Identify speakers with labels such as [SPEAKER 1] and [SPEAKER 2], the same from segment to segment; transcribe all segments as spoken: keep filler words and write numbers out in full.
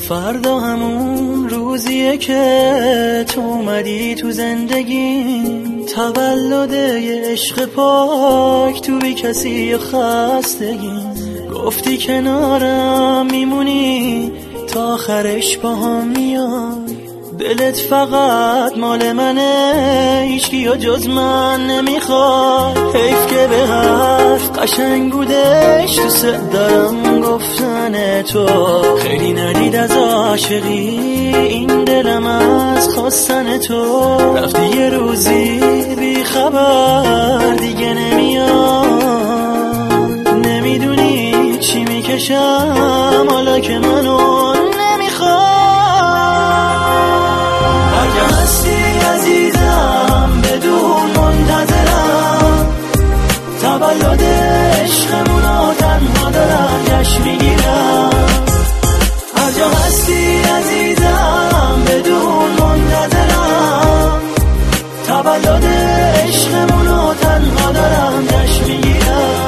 [SPEAKER 1] فردا همون روزیه که تو اومدی تو زندگی، تولد یه عشق پاک تو بی کسی خستگی. گفتی کنارم میمونی تا آخرش با هم میای، دلت فقط مال منه، هیچکی جز من نمیخواد. حیف که به حرف قشنگ بودش، دوست دارم گفتن تو. خیلی ندید از عاشقی این دلم از خواستن تو. رفتی یه روزی بی خبر دیگه نمیاد، نمیدونی چی میکشم حالا که منو نمیخواد. اگه هستی عزیزم بدون منتظرم، تولد عشقمونو تنها دارم جشن میگیرم. هر جا هستی عزیزم بدون منتظرم، تولد عشقمونو تنها دارم جشن میگیرم.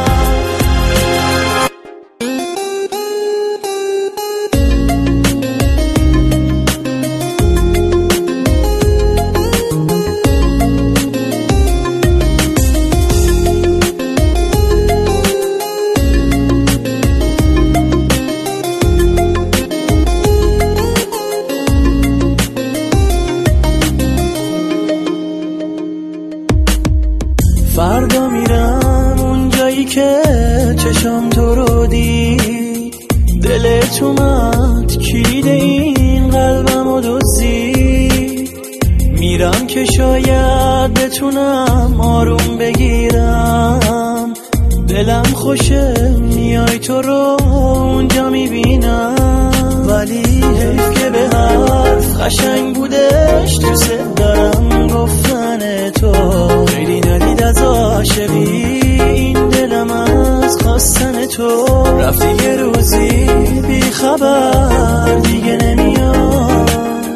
[SPEAKER 1] فردا میرم اون جایی که چشم تو رو دید، دلت اومد کلید این قلبمو دزدید. میرم که شاید بتونم آروم بگیرم، دلم خوشه میای تو رو اونجا میبینم. ولی حیف که به حرف قشنگ بودش، دوست دارم گفتن تو. خیلی ندید از عاشقی این دلم از خواستن تو. رفتی یه روزی بی خبر دیگه نمیاد،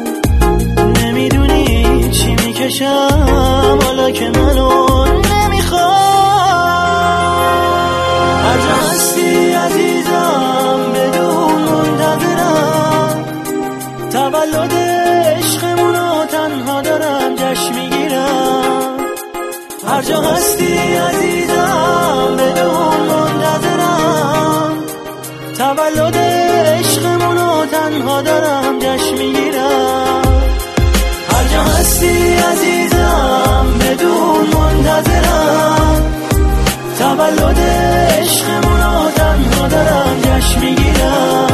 [SPEAKER 1] نمیدونی چی میکشم حالا که منو نمیخواد. هر جا هستی عزیزم بدون منتظرم، تولد عشقمونو تنها دارم جشن میگیرم. هر جا هستی عزیزم بدون منتظرم، تولد عشقمونو تنها دارم جشن میگیرم. هر جا هستی عزیزم بدون منتظرم، تولد عشقمونو تنها دارم جشن میگیرم.